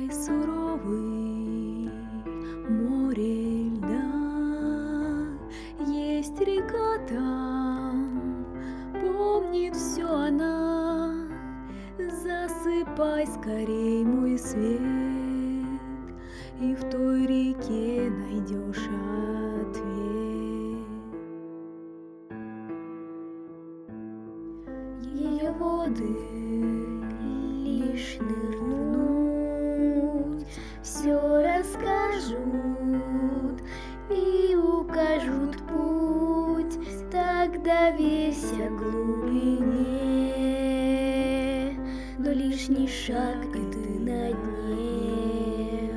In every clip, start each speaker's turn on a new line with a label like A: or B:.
A: Край суровый, море льда, есть река там, помнит все она. Засыпай скорей, мой свет, и в той реке найдешь ответ. Ее воды лишь нырнуть, все расскажут и укажут путь. Так доверься глубине, но лишний шаг, и ты на дне.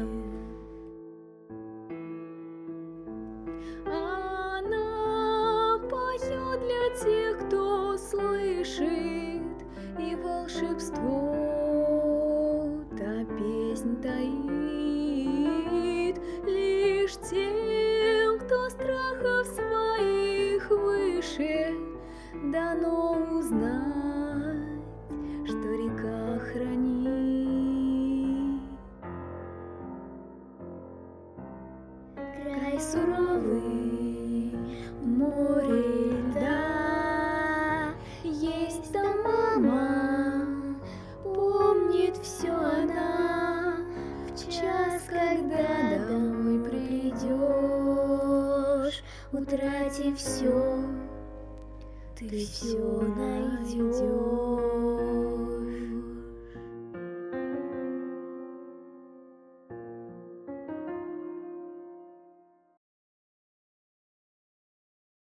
A: Она поет для тех, кто слышит, и волшебство та песнь таит лишь тем, кто страхов своих выше. Дано узнать, что река хранит. Край суровый, море льда, есть там мама, помнит все она. В час, когда домой придешь, утратив все, ты все найдешь.